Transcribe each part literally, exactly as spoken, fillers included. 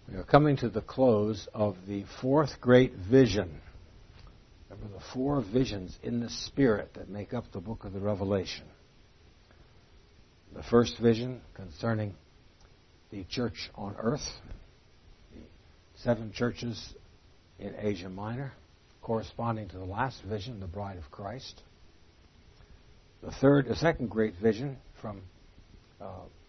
We are coming to the close of the fourth great vision. Remember the four visions in the Spirit that make up the book of the Revelation. The first vision concerning the church on earth, the seven churches in Asia Minor, corresponding to the last vision, the bride of Christ. The third, the second great vision from uh,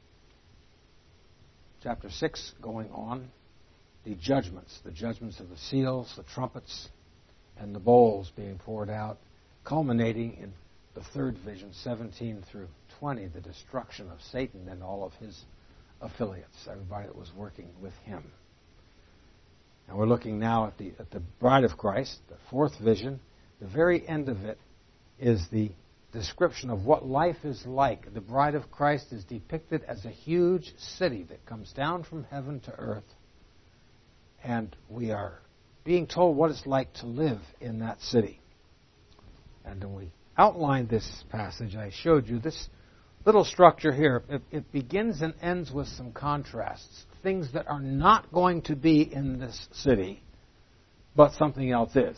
chapter six going on, the judgments, the judgments of the seals, the trumpets, and the bowls being poured out, culminating in the third vision, seventeen through twenty, the destruction of Satan and all of his affiliates, everybody that was working with him. And we're looking now at the at the bride of Christ, the fourth vision. The very end of it is the description of what life is like. The bride of Christ is depicted as a huge city that comes down from heaven to earth. And we are being told what it's like to live in that city. And when we outlined this passage, I showed you this little structure here. It, it begins and ends with some contrasts. Things that are not going to be in this city, but something else is.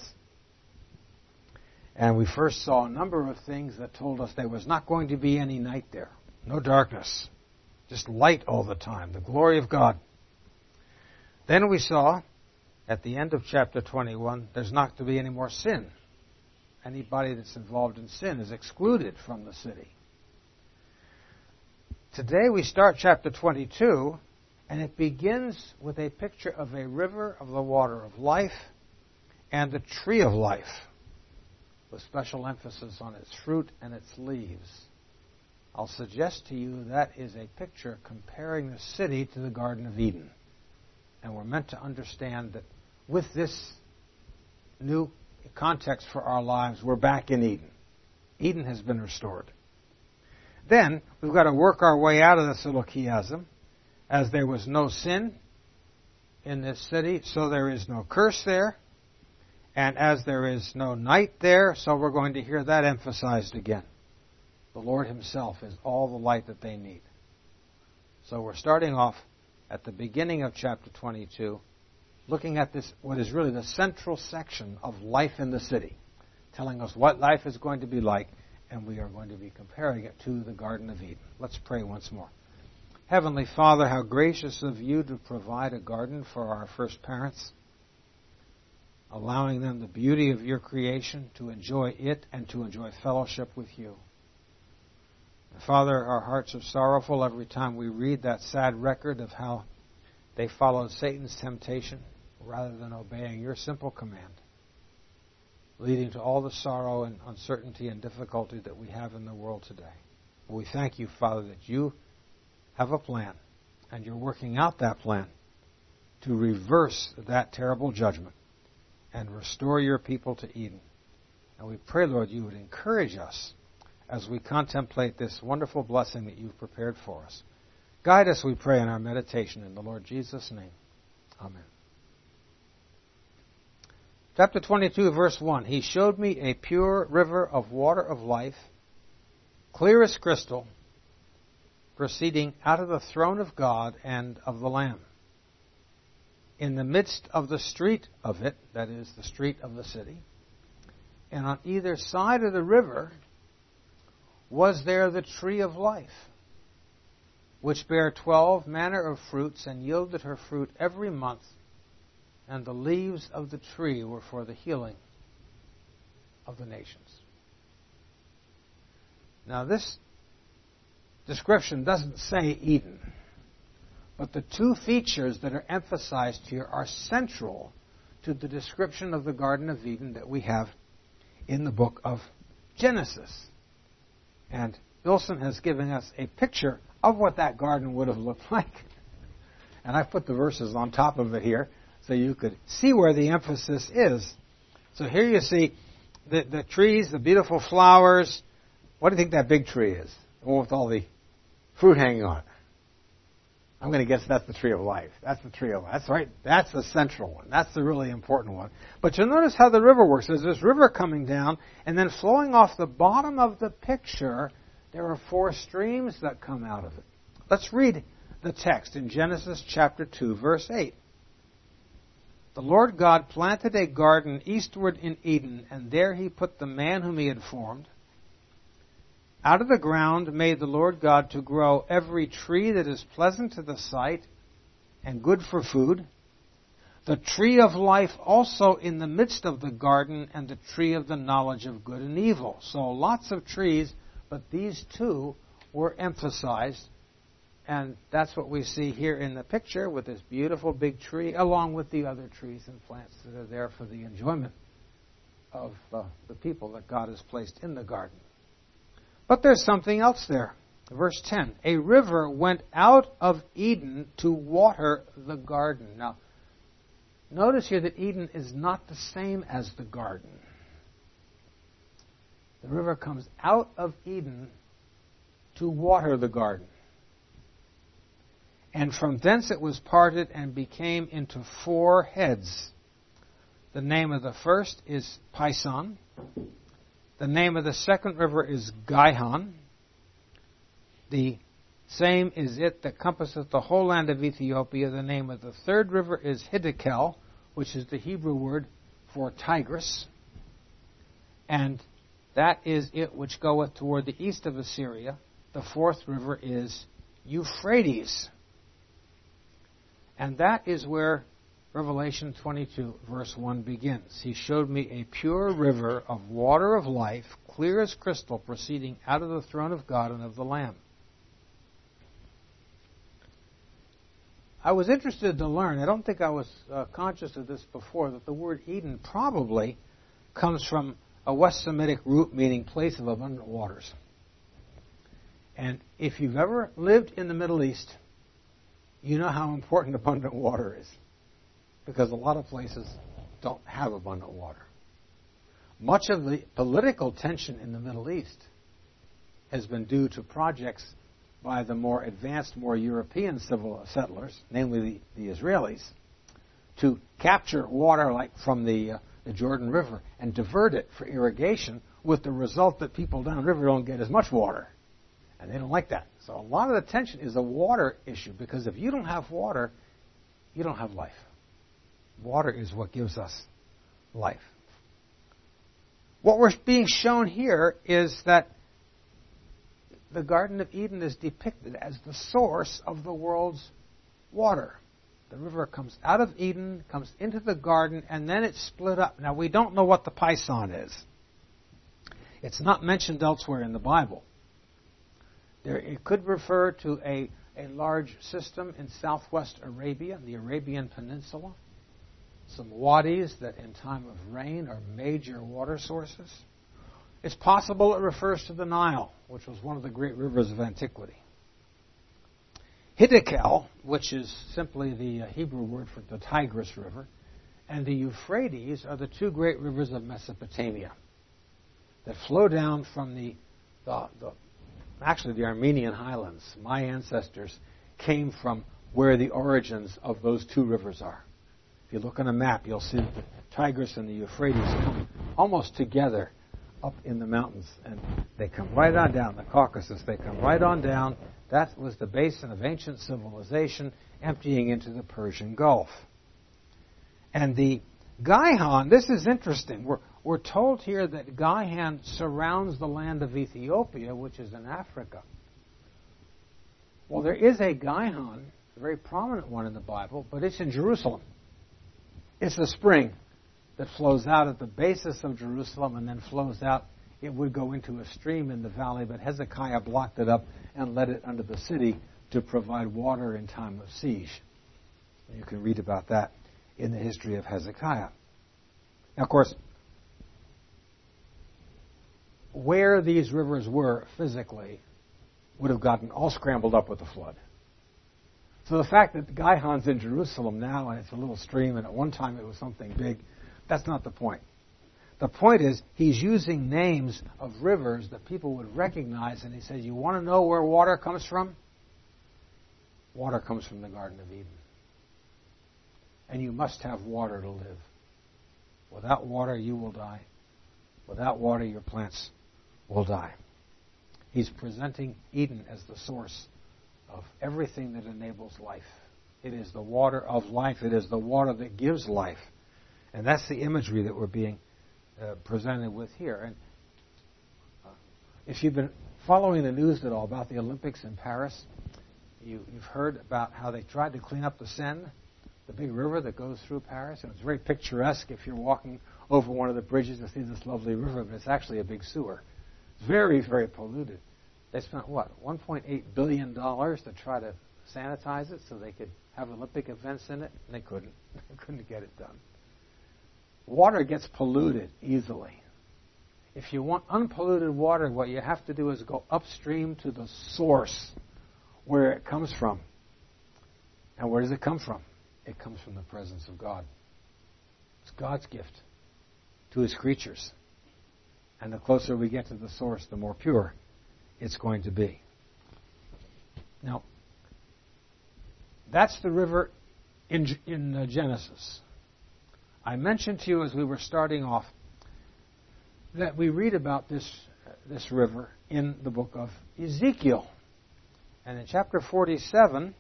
And we first saw a number of things that told us there was not going to be any night there. No darkness. Just light all the time. The glory of God. Then we saw, at the end of chapter twenty-one, there's not to be any more sin. Anybody that's involved in sin is excluded from the city. Today we start chapter twenty-two, and it begins with a picture of a river of the water of life and the tree of life, with special emphasis on its fruit and its leaves. I'll suggest to you that is a picture comparing the city to the Garden of Eden. And we're meant to understand that with this new context for our lives, we're back in Eden. Eden has been restored. Then, we've got to work our way out of this little chiasm. As there was no sin in this city, so there is no curse there. And as there is no night there, so we're going to hear that emphasized again. The Lord Himself is all the light that they need. So we're starting off at the beginning of chapter twenty-two, looking at this, what is really the central section of life in the city, telling us what life is going to be like, and we are going to be comparing it to the Garden of Eden. Let's pray once more. Heavenly Father, how gracious of you to provide a garden for our first parents, allowing them the beauty of your creation, to enjoy it and to enjoy fellowship with you. Father, our hearts are sorrowful every time we read that sad record of how they followed Satan's temptation rather than obeying your simple command, leading to all the sorrow and uncertainty and difficulty that we have in the world today. We thank you, Father, that you have a plan, and you're working out that plan to reverse that terrible judgment and restore your people to Eden. And we pray, Lord, you would encourage us as we contemplate this wonderful blessing that you've prepared for us. Guide us, we pray, in our meditation. In the Lord Jesus' name. Amen. Chapter twenty-two, verse one. He showed me a pure river of water of life, clear as crystal, proceeding out of the throne of God and of the Lamb. In the midst of the street of it, that is, the street of the city, and on either side of the river was there the tree of life, which bare twelve manner of fruits, and yielded her fruit every month, and the leaves of the tree were for the healing of the nations. Now this description doesn't say Eden, but the two features that are emphasized here are central to the description of the Garden of Eden that we have in the book of Genesis. And Wilson has given us a picture of what that garden would have looked like. And I've put the verses on top of it here so you could see where the emphasis is. So here you see the, the trees, the beautiful flowers. What do you think that big tree is? The one with all the fruit hanging on it. I'm going to guess that's the tree of life. That's the tree of life. That's right. That's the central one. That's the really important one. But you'll notice how the river works. There's this river coming down, and then flowing off the bottom of the picture, there are four streams that come out of it. Let's read the text in Genesis chapter two, verse eight. The Lord God planted a garden eastward in Eden, and there he put the man whom he had formed. Out of the ground made the Lord God to grow every tree that is pleasant to the sight and good for food, the tree of life also in the midst of the garden, and the tree of the knowledge of good and evil. So lots of trees, but these two were emphasized, and that's what we see here in the picture with this beautiful big tree, along with the other trees and plants that are there for the enjoyment of uh, the people that God has placed in the garden. But there's something else there. Verse ten, a river went out of Eden to water the garden. Now, notice here that Eden is not the same as the garden. The river comes out of Eden to water the garden. And from thence it was parted and became into four heads. The name of the first is Pison. The name of the second river is Gihon. The same is it that compasseth the whole land of Ethiopia. The name of the third river is Hiddekel, which is the Hebrew word for Tigris. And that is it which goeth toward the east of Assyria. The fourth river is Euphrates. And that is where Revelation twenty-two, verse one begins. He showed me a pure river of water of life, clear as crystal, proceeding out of the throne of God and of the Lamb. I was interested to learn, I don't think I was uh, conscious of this before, that the word Eden probably comes from a West Semitic root meaning place of abundant waters. And if you've ever lived in the Middle East, you know how important abundant water is. Because a lot of places don't have abundant water. Much of the political tension in the Middle East has been due to projects by the more advanced, more European civil settlers, namely the, the Israelis, to capture water like from the, uh, the Jordan River and divert it for irrigation, with the result that people downriver don't get as much water. And they don't like that. So a lot of the tension is a water issue, because if you don't have water, you don't have life. Water is what gives us life. What we're being shown here is that the Garden of Eden is depicted as the source of the world's water. The river comes out of Eden, comes into the garden, and then it's split up. Now, we don't know what the Pison is. It's not mentioned elsewhere in the Bible. There, it could refer to a, a large system in southwest Arabia, the Arabian Peninsula. Some wadis that in time of rain are major water sources. It's possible it refers to the Nile, which was one of the great rivers of antiquity. Hiddekel, which is simply the Hebrew word for the Tigris River, and the Euphrates are the two great rivers of Mesopotamia that flow down from the, the, the actually the Armenian highlands. My ancestors came from where the origins of those two rivers are. If you look on a map, you'll see that the Tigris and the Euphrates come almost together up in the mountains, and they come right on down the Caucasus. They come right on down. That was the basin of ancient civilization, emptying into the Persian Gulf. And the Gihon, this is interesting. We're, we're told here that Gihon surrounds the land of Ethiopia, which is in Africa. Well, there is a Gihon, a very prominent one in the Bible, but it's in Jerusalem. It's the spring that flows out at the basis of Jerusalem and then flows out. It would go into a stream in the valley, but Hezekiah blocked it up and let it under the city to provide water in time of siege. You can read about that in the history of Hezekiah. Now, of course, where these rivers were physically would have gotten all scrambled up with the flood. So the fact that Gihon's in Jerusalem now and it's a little stream and at one time it was something big, that's not the point. The point is he's using names of rivers that people would recognize, and he says, you want to know where water comes from? Water comes from the Garden of Eden. And you must have water to live. Without water, you will die. Without water, your plants will die. He's presenting Eden as the source of everything that enables life. It is the water of life. It is the water that gives life. And that's the imagery that we're being uh, presented with here. And uh, if you've been following the news at all about the Olympics in Paris, you, you've heard about how they tried to clean up the Seine, the big river that goes through Paris. And it's very picturesque if you're walking over one of the bridges to see this lovely river, but it's actually a big sewer. It's very, very polluted. They spent, what, one point eight billion dollars to try to sanitize it so they could have Olympic events in it, and they couldn't. They couldn't get it done. Water gets polluted easily. If you want unpolluted water, what you have to do is go upstream to the source where it comes from. And where does it come from? It comes from the presence of God. It's God's gift to His creatures. And the closer we get to the source, the more pure it's going to be. Now, that's the river in, in uh, Genesis. I mentioned to you as we were starting off that we read about this, uh, this river in the book of Ezekiel. And in chapter forty-seven,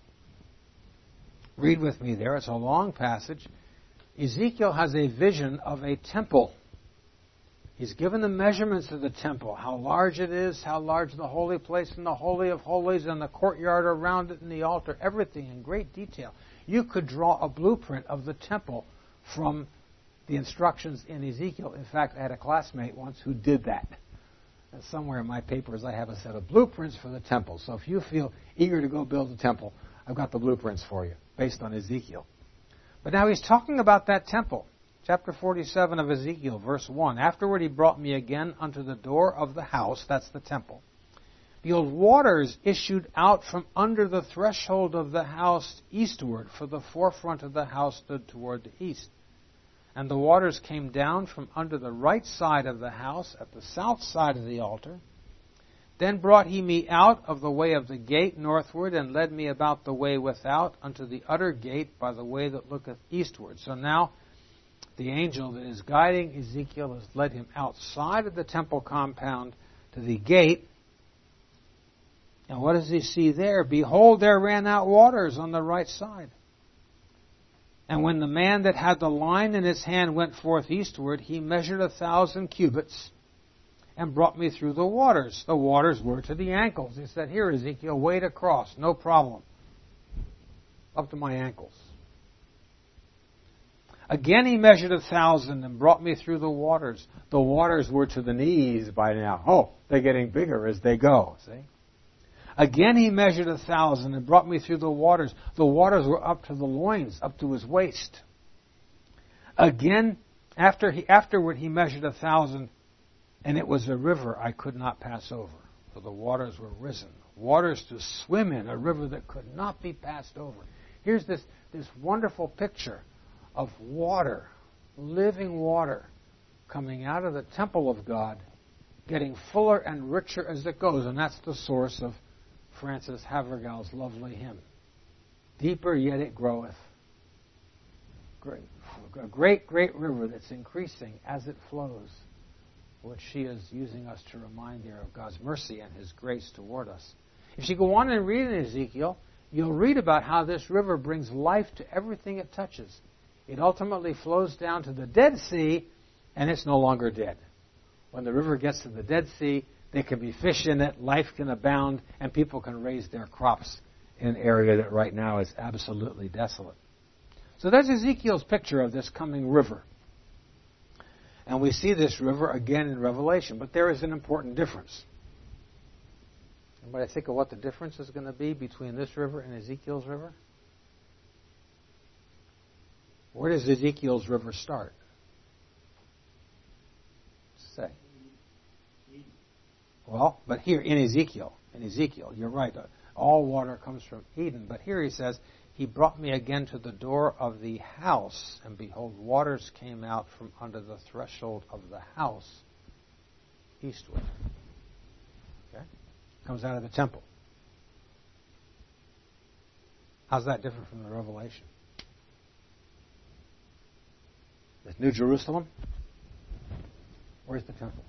read with me there, it's a long passage. Ezekiel has a vision of a temple. He's given the measurements of the temple, how large it is, how large the holy place and the Holy of Holies and the courtyard around it and the altar, everything in great detail. You could draw a blueprint of the temple from the instructions in Ezekiel. In fact, I had a classmate once who did that. And somewhere in my papers I have a set of blueprints for the temple. So if you feel eager to go build a temple, I've got the blueprints for you based on Ezekiel. But now he's talking about that temple. Chapter forty-seven of Ezekiel, verse one. Afterward he brought me again unto the door of the house, that's the temple. Behold, waters issued out from under the threshold of the house eastward, for the forefront of the house stood toward the east. And the waters came down from under the right side of the house, at the south side of the altar. Then brought he me out of the way of the gate northward, and led me about the way without, unto the utter gate by the way that looketh eastward. So now the angel that is guiding Ezekiel has led him outside of the temple compound to the gate. And what does he see there? Behold, there ran out waters on the right side. And when the man that had the line in his hand went forth eastward, he measured a thousand cubits and brought me through the waters. The waters were to the ankles. He said, here, Ezekiel, wade across, no problem. Up to my ankles. Again he measured a thousand and brought me through the waters. The waters were to the knees by now. Oh, they're getting bigger as they go, see? Again he measured a thousand and brought me through the waters. The waters were up to the loins, up to his waist. Again, after he, afterward he measured a thousand, and it was a river I could not pass over, for the waters were risen. Waters to swim in, a river that could not be passed over. Here's this, this wonderful picture of water, living water, coming out of the temple of God, getting fuller and richer as it goes. And that's the source of Francis Havergal's lovely hymn. Deeper yet it groweth. Great, a great, great river that's increasing as it flows, which she is using us to remind there of God's mercy and His grace toward us. If you go on and read in Ezekiel, you'll read about how this river brings life to everything it touches. It ultimately flows down to the Dead Sea, and it's no longer dead. When the river gets to the Dead Sea, there can be fish in it, life can abound, and people can raise their crops in an area that right now is absolutely desolate. So that's Ezekiel's picture of this coming river. And we see this river again in Revelation, but there is an important difference. Anybody think of what the difference is going to be between this river and Ezekiel's river? Where does Ezekiel's river start? Say. Well, but here in Ezekiel, in Ezekiel, you're right. All water comes from Eden. But here he says, he brought me again to the door of the house, and behold, waters came out from under the threshold of the house eastward. Okay? Comes out of the temple. How's that different from the Revelation? The New Jerusalem? Where's the temple?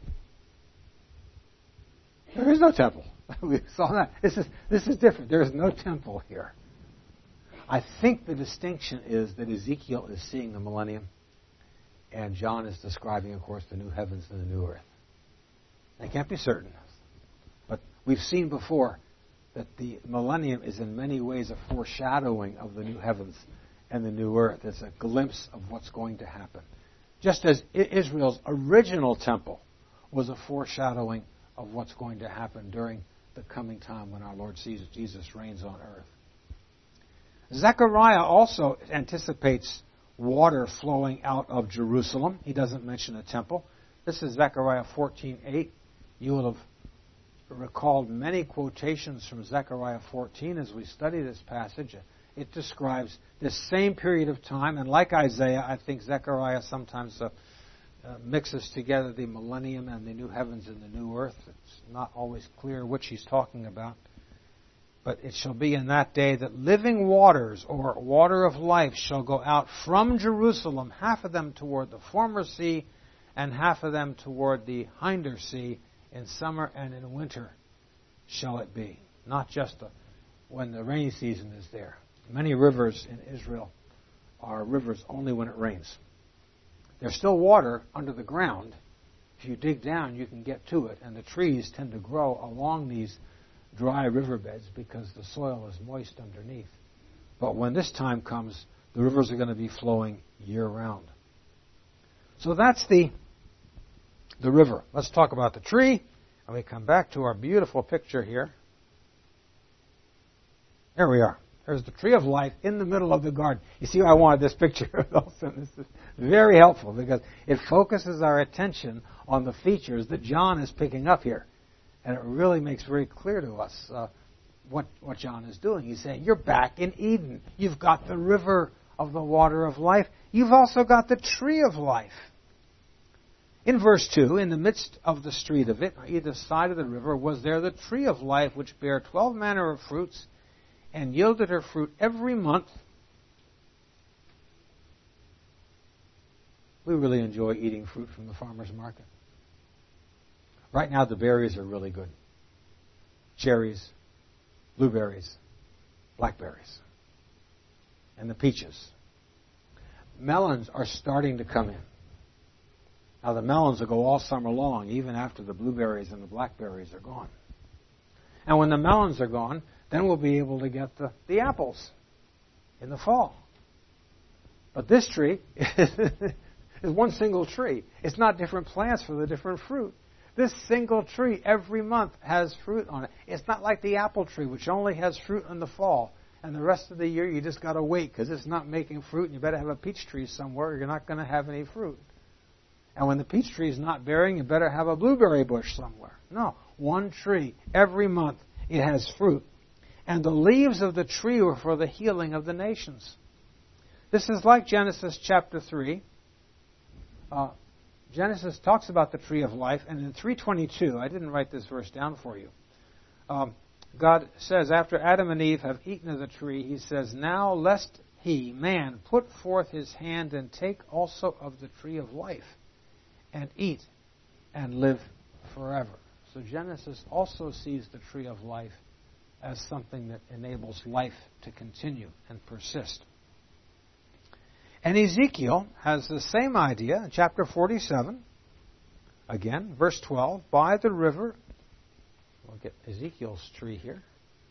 There is no temple. We saw that. This is this is different. There is no temple here. I think the distinction is that Ezekiel is seeing the millennium, and John is describing, of course, the new heavens and the new earth. I can't be certain, but we've seen before that the millennium is in many ways a foreshadowing of the new heavens and the new earth. It's a glimpse of what's going to happen. Just as Israel's original temple was a foreshadowing of what's going to happen during the coming time when our Lord Jesus reigns on earth. Zechariah also anticipates water flowing out of Jerusalem. He doesn't mention a temple. This is Zechariah fourteen eight. You will have recalled many quotations from Zechariah fourteen as we study this passage. It describes this same period of time, and like Isaiah, I think Zechariah sometimes uh, uh, mixes together the millennium and the new heavens and the new earth. It's not always clear which he's talking about. But it shall be in that day that living waters, or water of life, shall go out from Jerusalem, half of them toward the former sea, and half of them toward the hinder sea. In summer and in winter shall it be. Not just a, when the rainy season is there. Many rivers in Israel are rivers only when it rains. There's still water under the ground. If you dig down, you can get to it. And the trees tend to grow along these dry riverbeds because the soil is moist underneath. But when this time comes, the rivers are going to be flowing year-round. So that's the the river. Let's talk about the tree, and we come back to our beautiful picture here. There we are. There's the tree of life in the middle of the garden. You see why I wanted this picture? This is very helpful because it focuses our attention on the features that John is picking up here. And it really makes very clear to us uh, what, what John is doing. He's saying, you're back in Eden. You've got the river of the water of life. You've also got the tree of life. In verse two, in the midst of the street of it, on either side of the river, was there the tree of life, which bare twelve manner of fruits, and yielded her fruit every month. We really enjoy eating fruit from the farmer's market. Right now, the berries are really good. Cherries, blueberries, blackberries, and the peaches. Melons are starting to come in. Now, the melons will go all summer long, even after the blueberries and the blackberries are gone. And when the melons are gone, then we'll be able to get the, the apples in the fall. But this tree is one single tree. It's not different plants for the different fruit. This single tree every month has fruit on it. It's not like the apple tree, which only has fruit in the fall. And the rest of the year, you just got to wait because it's not making fruit. And you better have a peach tree somewhere or you're not going to have any fruit. And when the peach tree is not bearing, you better have a blueberry bush somewhere. No, one tree. Every month it has fruit. And the leaves of the tree were for the healing of the nations. This is like Genesis chapter three. Uh, Genesis talks about the tree of life, and in three twenty-two, I didn't write this verse down for you. Um, God says, after Adam and Eve have eaten of the tree, He says, now lest he, man, put forth his hand and take also of the tree of life, and eat and live forever. So Genesis also sees the tree of life as something that enables life to continue and persist. And Ezekiel has the same idea in chapter forty-seven. Again, verse twelve, by the river. We'll get Ezekiel's tree here.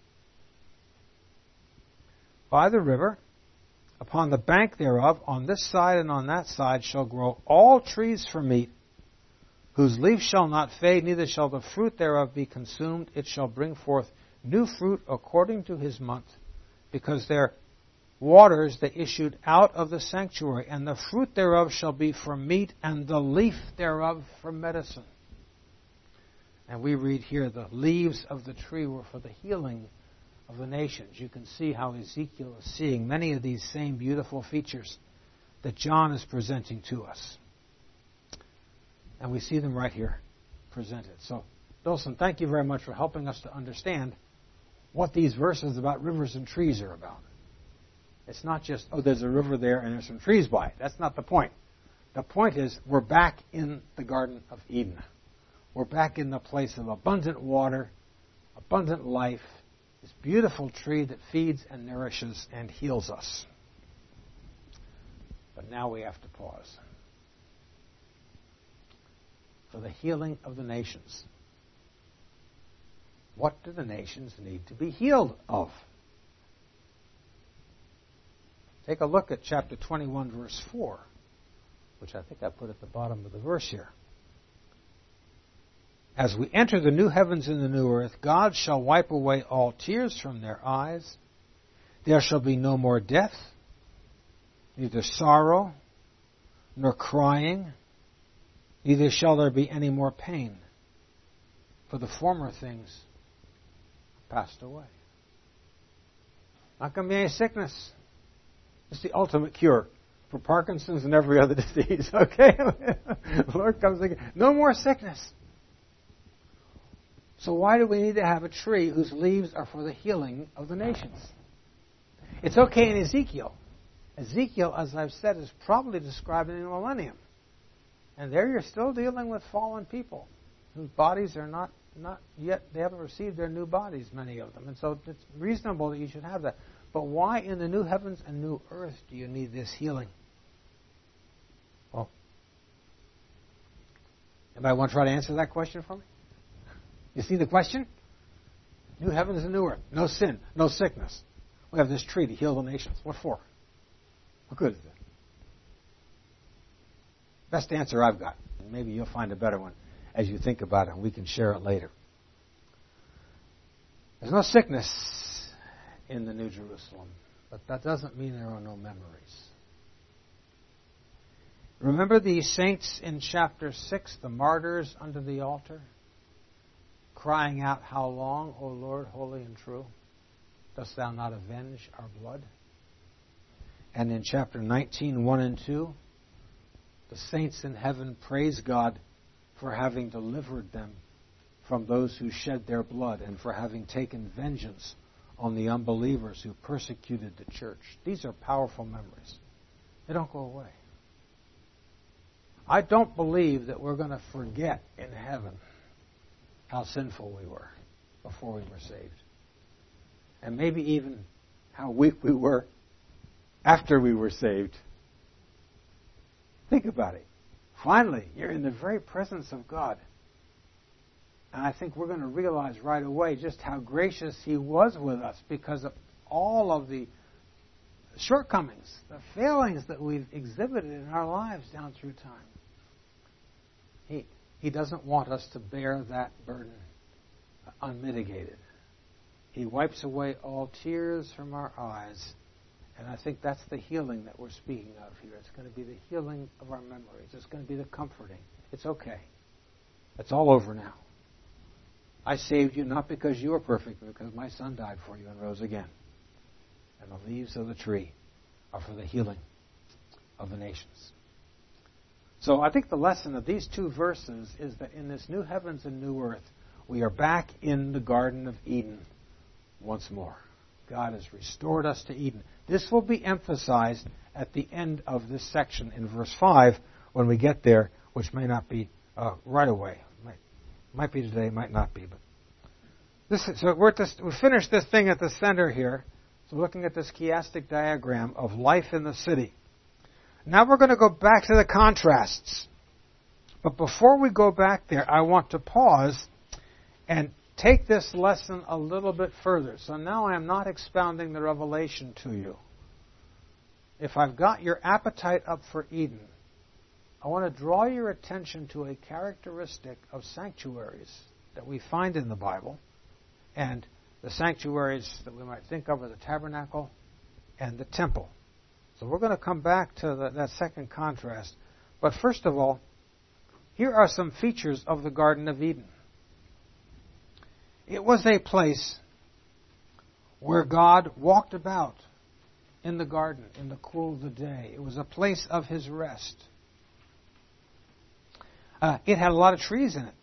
By the river, upon the bank thereof, on this side and on that side, shall grow all trees for meat, whose leaf shall not fade, neither shall the fruit thereof be consumed. It shall bring forth new fruit according to his month, because their waters they issued out of the sanctuary, and the fruit thereof shall be for meat, and the leaf thereof for medicine. And we read here, the leaves of the tree were for the healing of the nations. You can see how Ezekiel is seeing many of these same beautiful features that John is presenting to us. And we see them right here presented. So, Dawson, thank you very much for helping us to understand what these verses about rivers and trees are about. It's not just, oh, there's a river there and there's some trees by it. That's not the point. The point is we're back in the Garden of Eden. We're back in the place of abundant water, abundant life, This beautiful tree that feeds and nourishes and heals us. But now we have to pause. For the healing of the nations. What do the nations need to be healed of? Take a look at chapter twenty-one, verse four, which I think I put at the bottom of the verse here. As we enter the new heavens and the new earth, God shall wipe away all tears from their eyes. There shall be no more death, neither sorrow, nor crying, neither shall there be any more pain, for the former things passed away. Not going to be any sickness. It's the ultimate cure for Parkinson's and every other disease. Okay? The Lord comes again. No more sickness. So why do we need to have a tree whose leaves are for the healing of the nations? It's okay in Ezekiel. Ezekiel, as I've said, is probably describing the millennium. And there you're still dealing with fallen people whose bodies are not, not yet, they haven't received their new bodies, many of them. And so it's reasonable that you should have that. But why in the new heavens and new earth do you need this healing? Well, anybody want to try to answer that question for me? You see the question? New heavens and new earth. No sin, no sickness. We have this tree to heal the nations. What for? What good is it? Best answer I've got. Maybe you'll find a better one as you think about it, and we can share it later. There's no sickness in the New Jerusalem, but that doesn't mean there are no memories. Remember the saints in chapter six, the martyrs under the altar, crying out, "How long, O Lord, holy and true, dost thou not avenge our blood?" And in chapter nineteen, one and two, the saints in heaven praise God for having delivered them from those who shed their blood and for having taken vengeance on the unbelievers who persecuted the church. These are powerful memories. They don't go away. I don't believe that we're going to forget in heaven how sinful we were before we were saved. And maybe even how weak we were after we were saved. Think about it. Finally, you're in the very presence of God. And I think we're going to realize right away just how gracious He was with us because of all of the shortcomings, the failings that we've exhibited in our lives down through time. He, he doesn't want us to bear that burden unmitigated. He wipes away all tears from our eyes. And I think that's the healing that we're speaking of here. It's going to be the healing of our memories. It's going to be the comforting. It's okay. It's all over now. I saved you not because you were perfect, but because my Son died for you and rose again. And the leaves of the tree are for the healing of the nations. So I think the lesson of these two verses is that in this new heavens and new earth, we are back in the Garden of Eden once more. God has restored us to Eden. This will be emphasized at the end of this section in verse five when we get there, which may not be uh, right away. Might, might be today, might not be. But this is, so we're at this, we finished this thing at the center here. So looking at this chiastic diagram of life in the city. Now we're going to go back to the contrasts. But before we go back there, I want to pause and take this lesson a little bit further. So now I am not expounding the revelation to you. If I've got your appetite up for Eden, I want to draw your attention to a characteristic of sanctuaries that we find in the Bible. And the sanctuaries that we might think of are the tabernacle and the temple. So we're going to come back to the, that second contrast. But first of all, here are some features of the Garden of Eden. It was a place where God walked about in the garden in the cool of the day. It was a place of His rest. Uh, it had a lot of trees in it.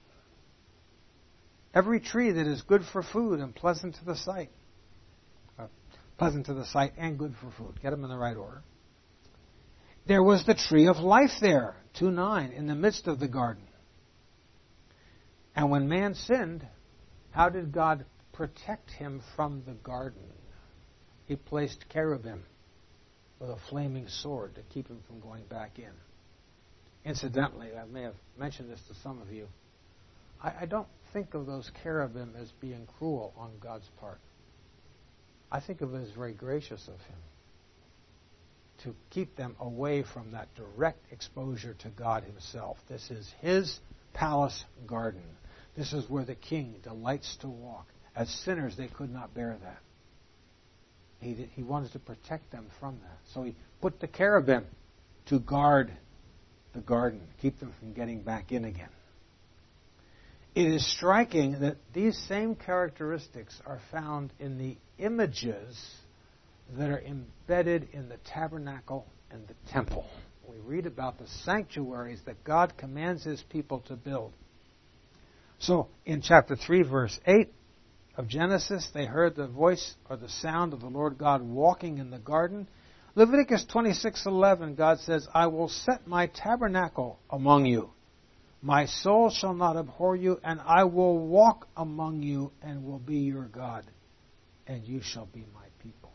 Every tree that is good for food and pleasant to the sight. Uh, pleasant to the sight and good for food. Get them in the right order. There was the tree of life there, two nine, in the midst of the garden. And when man sinned, how did God protect him from the garden, he placed cherubim with a flaming sword to keep him from going back in. Incidentally, I may have mentioned this to some of you, I, I don't think of those cherubim as being cruel on God's part. I think of it as very gracious of him to keep them away from that direct exposure to God himself. This is his palace garden. This is where the king delights to walk. As sinners, they could not bear that. He, did, he wanted to protect them from that. So he put the cherubim to guard the garden, keep them from getting back in again. It is striking that these same characteristics are found in the images that are embedded in the tabernacle and the temple. We read about the sanctuaries that God commands his people to build. So, in chapter three, verse eight of Genesis, they heard the voice or the sound of the Lord God walking in the garden. Leviticus twenty-six eleven, God says, I will set my tabernacle among you. My soul shall not abhor you, and I will walk among you and will be your God, and you shall be my people.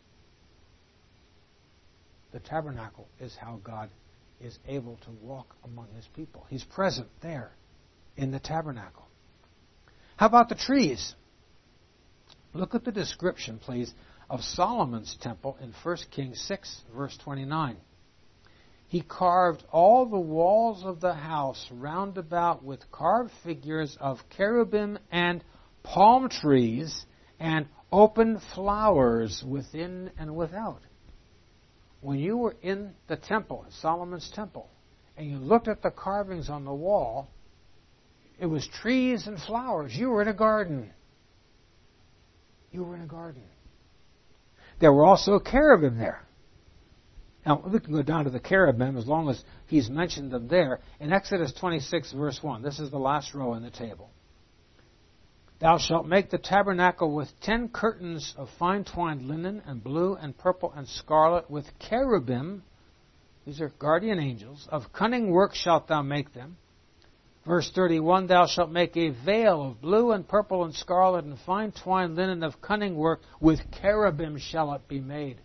The tabernacle is how God is able to walk among his people. He's present there in the tabernacle. How about the trees? Look at the description, please, of Solomon's temple in First Kings six, verse twenty-nine. He carved all the walls of the house round about with carved figures of cherubim and palm trees and open flowers within and without. When you were in the temple, Solomon's temple, and you looked at the carvings on the wall, it was trees and flowers. You were in a garden. You were in a garden. There were also cherubim there. Now, we can go down to the cherubim as long as he's mentioned them there. In Exodus twenty-six, verse one, this is the last row in the table. Thou shalt make the tabernacle with ten curtains of fine twined linen and blue and purple and scarlet with cherubim. These are guardian angels. Of cunning work shalt thou make them. Verse thirty-one, thou shalt make a veil of blue and purple and scarlet and fine twined linen of cunning work. With cherubim shall it be made.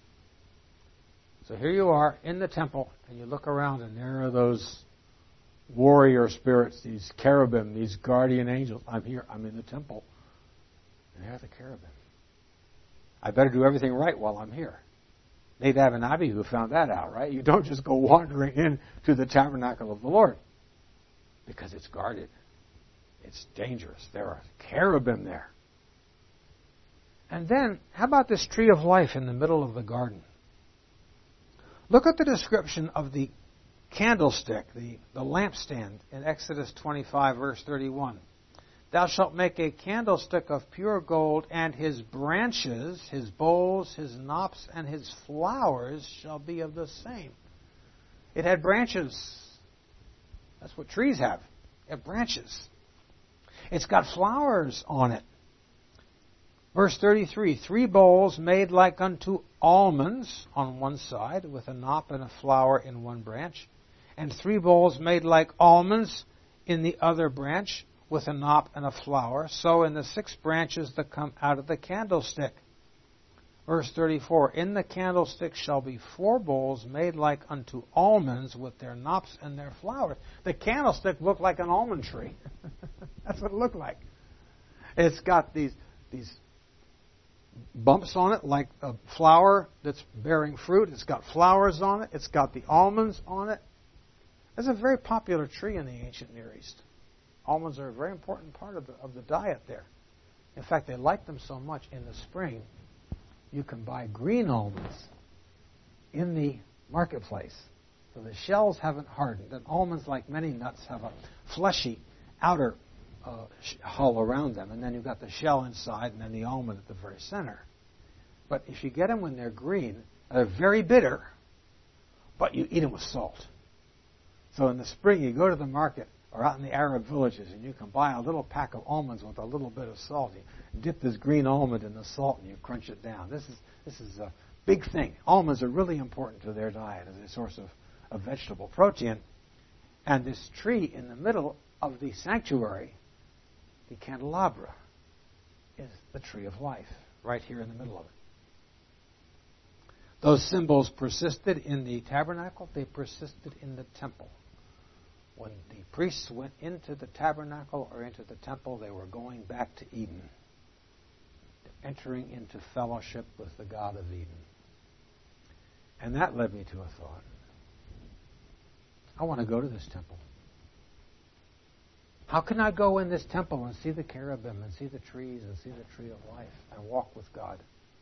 So here you are in the temple, and you look around, and there are those warrior spirits, these cherubim, these guardian angels. I'm here. I'm in the temple. And there are the cherubim. I better do everything right while I'm here. Nadab and Abihu found that out, right? You don't just go wandering into the tabernacle of the Lord because it's guarded. It's dangerous. There are cherubim there. And then, how about this tree of life in the middle of the garden? Look at the description of the candlestick, the, the lampstand in Exodus twenty-five, verse thirty-one. Thou shalt make a candlestick of pure gold, and his branches, his bowls, his knops, and his flowers shall be of the same. It had branches. That's what trees have. They have branches. It's got flowers on it. Verse thirty-three, three bowls made like unto almonds on one side, with a knop and a flower in one branch, and three bowls made like almonds in the other branch, with a knop and a flower, so in the six branches that come out of the candlestick. Verse thirty-four, in the candlestick shall be four bowls made like unto almonds, with their knops and their flowers. The candlestick looked like an almond tree. That's what it looked like. It's got these these bumps on it like a flower that's bearing fruit. It's got flowers on it. It's got the almonds on it. It's a very popular tree in the ancient Near East. Almonds are a very important part of the, of the diet there. In fact, they like them so much in the spring, you can buy green almonds in the marketplace. So the shells haven't hardened. And almonds, like many nuts, have a fleshy outer Uh, hull around them, and then you've got the shell inside and then the almond at the very center. But if you get them when they're green, they're very bitter, but you eat them with salt. So in the spring, you go to the market or out in the Arab villages, and you can buy a little pack of almonds with a little bit of salt. You dip this green almond in the salt and you crunch it down. This is this is a big thing. Almonds are really important to their diet as a source of, of vegetable protein. And this tree in the middle of the sanctuary, the candelabra, is the tree of life, right here in the middle of it. Those symbols persisted in the tabernacle. They persisted in the temple. When the priests went into the tabernacle or into the temple, they were going back to Eden, entering into fellowship with the God of Eden. And that led me to a thought. I want to go to this temple. How can I go in this temple and see the cherubim and see the trees and see the tree of life and walk with God?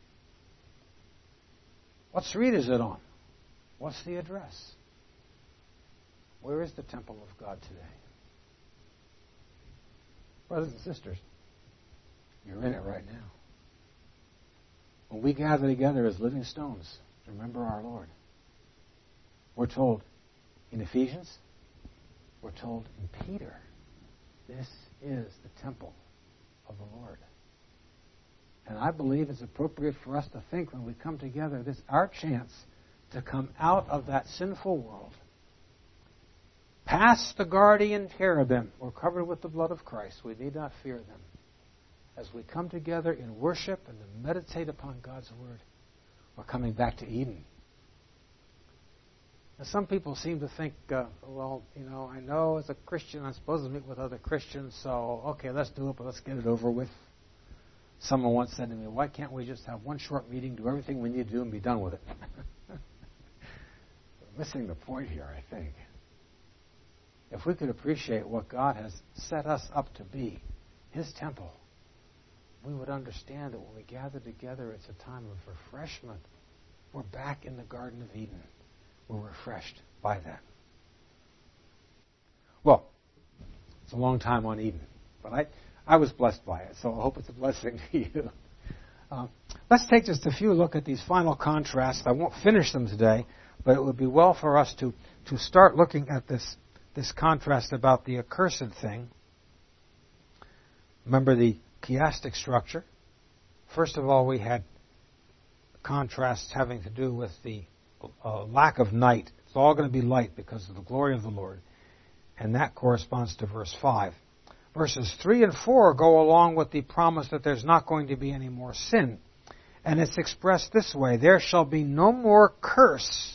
What street is it on? What's the address? Where is the temple of God today? Brothers and sisters, you're in it right now. When we gather together as living stones to remember our Lord, we're told in Ephesians, we're told in Peter, this is the temple of the Lord. And I believe it's appropriate for us to think when we come together, this is our chance to come out of that sinful world, past the guardian cherubim. We're covered with the blood of Christ. We need not fear them. As we come together in worship and to meditate upon God's Word, we're coming back to Eden. Now, some people seem to think, uh, well, you know, I know as a Christian I'm supposed to meet with other Christians, so, okay, let's do it, but let's get it over with. Someone once said to me, why can't we just have one short meeting, do everything we need to do, and be done with it? We're missing the point here, I think. If we could appreciate what God has set us up to be, His temple, we would understand that when we gather together, it's a time of refreshment. We're back in the Garden of Eden. We're refreshed by that. Well, it's a long time on Eden, but I, I was blessed by it, so I hope it's a blessing to you. Uh, let's take just a few look at these final contrasts. I won't finish them today, but it would be well for us to, to start looking at this, this contrast about the accursed thing. Remember the chiastic structure. First of all, we had contrasts having to do with the uh, lack of night. It's all going to be light because of the glory of the Lord. And that corresponds to verse five. Verses three and four go along with the promise that there's not going to be any more sin. And it's expressed this way: there shall be no more curse.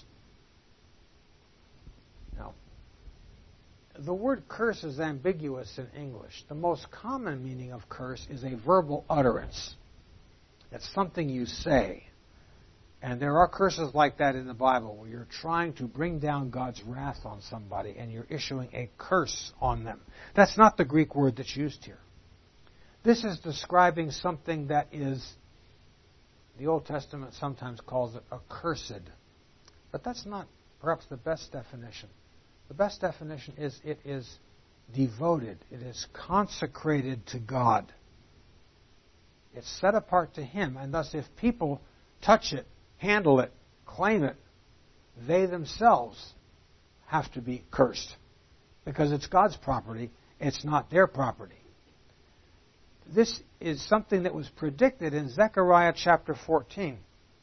Now, the word curse is ambiguous in English. The most common meaning of curse is a verbal utterance. It's something you say. And there are curses like that in the Bible where you're trying to bring down God's wrath on somebody and you're issuing a curse on them. That's not the Greek word that's used here. This is describing something that is, the Old Testament sometimes calls it accursed. But that's not perhaps the best definition. The best definition is it is devoted. It is consecrated to God. It's set apart to Him. And thus if people touch it, handle it, claim it, they themselves have to be cursed. Because it's God's property, it's not their property. This is something that was predicted in Zechariah chapter fourteen.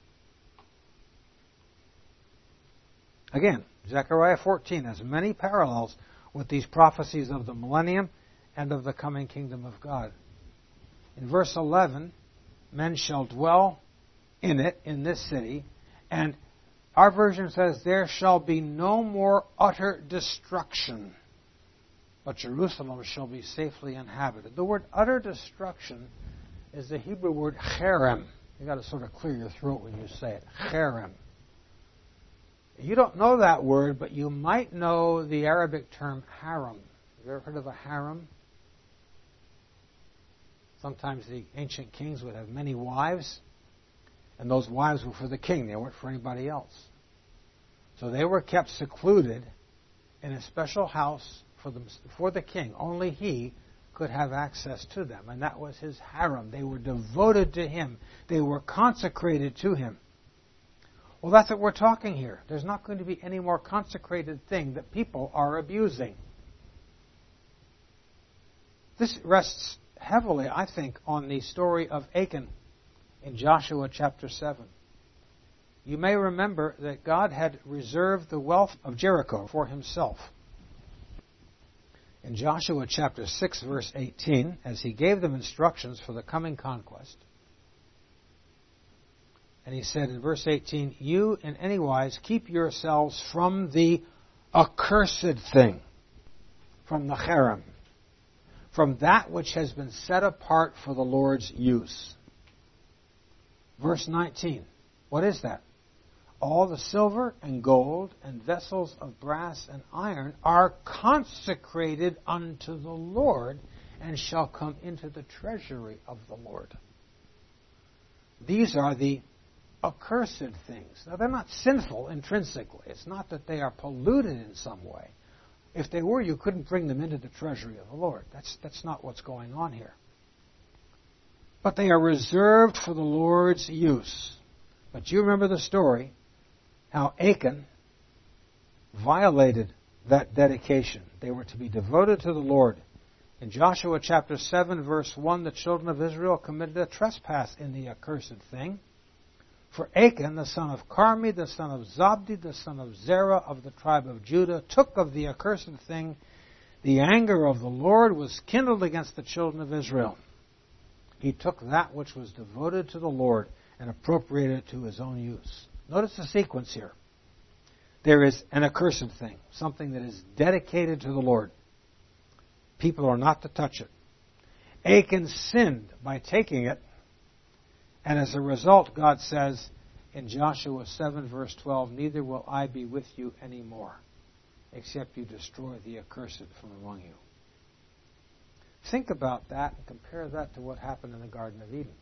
Again, Zechariah fourteen has many parallels with these prophecies of the millennium and of the coming kingdom of God. In verse eleven, men shall dwell in it, in this city, and our version says, there shall be no more utter destruction, but Jerusalem shall be safely inhabited. The word utter destruction is the Hebrew word cherem. You've got to sort of clear your throat when you say it. Cherem. You don't know that word, but you might know the Arabic term harem. Have you ever heard of a harem? Sometimes the ancient kings would have many wives. And those wives were for the king. They weren't for anybody else. So they were kept secluded in a special house for the, for the king. Only he could have access to them. And that was his harem. They were devoted to him. They were consecrated to him. Well, that's what we're talking here. There's not going to be any more consecrated thing that people are abusing. This rests heavily, I think, on the story of Achan in Joshua chapter seven. You may remember that God had reserved the wealth of Jericho for himself. In Joshua chapter six, verse eighteen, as he gave them instructions for the coming conquest, and he said in verse eighteen, "You in any wise keep yourselves from the accursed thing," from the cherem, from that which has been set apart for the Lord's use. Verse nineteen, what is that? All the silver and gold and vessels of brass and iron are consecrated unto the Lord and shall come into the treasury of the Lord. These are the accursed things. Now, they're not sinful intrinsically. It's not that they are polluted in some way. If they were, you couldn't bring them into the treasury of the Lord. That's, that's not what's going on here. But they are reserved for the Lord's use. But you remember the story, how Achan violated that dedication. They were to be devoted to the Lord. In Joshua chapter seven, verse one, the children of Israel committed a trespass in the accursed thing. For Achan, the son of Carmi, the son of Zabdi, the son of Zerah of the tribe of Judah, took of the accursed thing. The anger of the Lord was kindled against the children of Israel. He took that which was devoted to the Lord and appropriated it to his own use. Notice the sequence here. There is an accursed thing, something that is dedicated to the Lord. People are not to touch it. Achan sinned by taking it, and as a result, God says in Joshua seven, verse twelve, "Neither will I be with you anymore, except you destroy the accursed from among you." Think about that and compare that to what happened in the Garden of Eden.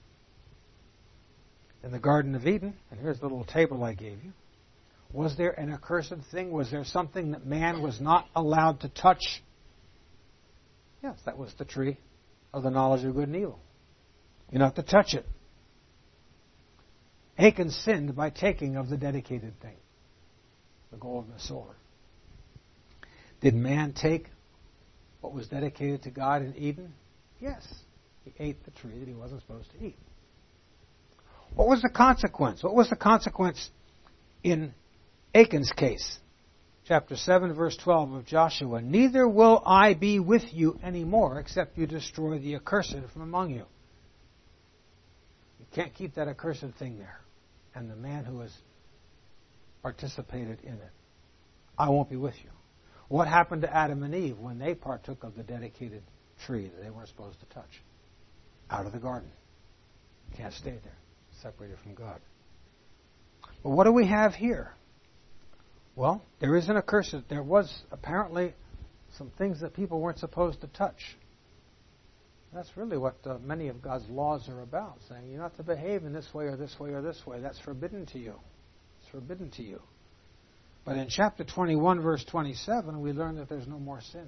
In the Garden of Eden, and here's the little table I gave you, was there an accursed thing? Was there something that man was not allowed to touch? Yes, that was the tree of the knowledge of good and evil. You're not to touch it. Achan sinned by taking of the dedicated thing, the gold and the silver. Did man take what was dedicated to God in Eden? Yes. He ate the tree that he wasn't supposed to eat. What was the consequence? What was the consequence in Achan's case? Chapter seven, verse twelve of Joshua. "Neither will I be with you anymore, except you destroy the accursed from among you." You can't keep that accursed thing there. And the man who has participated in it. I won't be with you. What happened to Adam and Eve when they partook of the dedicated tree that they weren't supposed to touch? Out of the garden. Can't stay there. Separated from God. But what do we have here? Well, there is an accursed. There was apparently some things that people weren't supposed to touch. That's really what uh, many of God's laws are about, saying you're not to behave in this way or this way or this way. That's forbidden to you. It's forbidden to you. But in chapter twenty-one, verse twenty-seven, we learn that there's no more sin.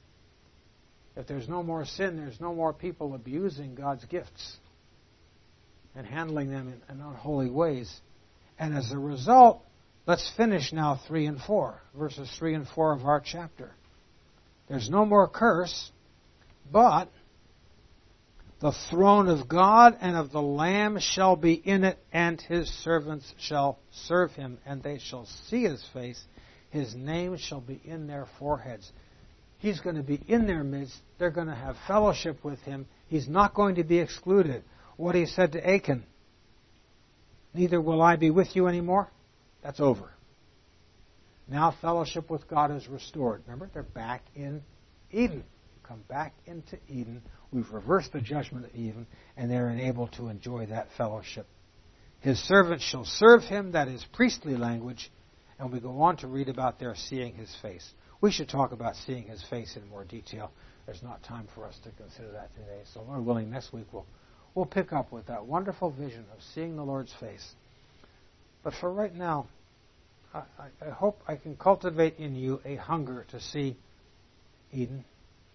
If there's no more sin, there's no more people abusing God's gifts and handling them in, in unholy ways. And as a result, let's finish now three and four, verses three and four of our chapter. There's no more curse, but the throne of God and of the Lamb shall be in it, and his servants shall serve him, and they shall see his face. His name shall be in their foreheads. He's going to be in their midst. They're going to have fellowship with him. He's not going to be excluded. What he said to Achan, "Neither will I be with you anymore," that's over. Now fellowship with God is restored. Remember, they're back in Eden. Come back into Eden. We've reversed the judgment of Eden, and they're enabled to enjoy that fellowship. His servants shall serve him, that is priestly language, and we go on to read about their seeing his face. We should talk about seeing his face in more detail. There's not time for us to consider that today, so Lord willing, next week we'll, we'll pick up with that wonderful vision of seeing the Lord's face. But for right now, I, I, I hope I can cultivate in you a hunger to see Eden.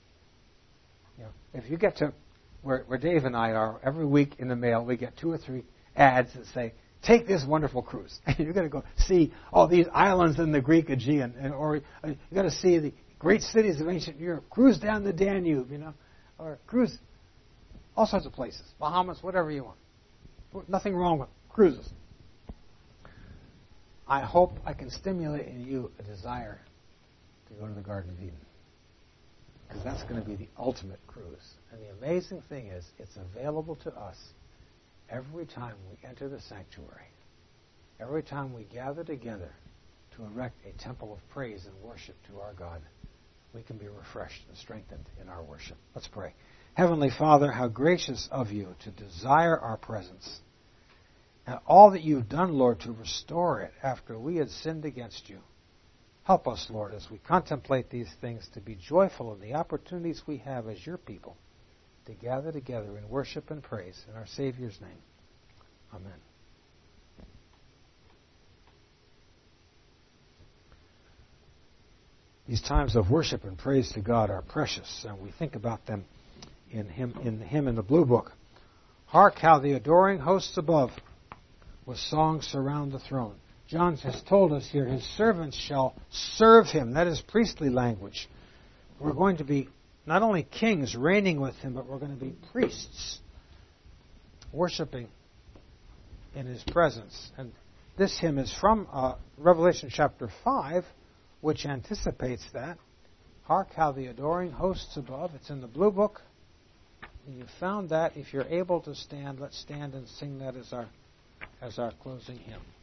You know, if you get to where, where Dave and I are, every week in the mail we get two or three ads that say, "Take this wonderful cruise." And you're going to go see all these islands in the Greek Aegean, and, or you're going to see the great cities of ancient Europe. Cruise down the Danube, you know, or cruise all sorts of places, Bahamas, whatever you want. Nothing wrong with cruises. I hope I can stimulate in you a desire to go to the Garden of Eden. because that's going to be the ultimate cruise. And the amazing thing is, it's available to us every time we enter the sanctuary, every time we gather together to erect a temple of praise and worship to our God. We can be refreshed and strengthened in our worship. Let's pray. Heavenly Father, how gracious of you to desire our presence, and all that you've done, Lord, to restore it after we had sinned against you. Help us, Lord, as we contemplate these things, to be joyful in the opportunities we have as your people to gather together in worship and praise in our Savior's name. Amen. These times of worship and praise to God are precious, and we think about them in him in the hymn in the Blue Book. Hark how the adoring hosts above with songs surround the throne. John has told us here, his servants shall serve him. That is priestly language. We're going to be not only kings reigning with him, but we're going to be priests worshiping in his presence. And this hymn is from uh, Revelation chapter five, which anticipates that. Hark how the adoring hosts above. It's in the Blue Book. And you found that. If you're able to stand, let's stand and sing that as our as our closing hymn.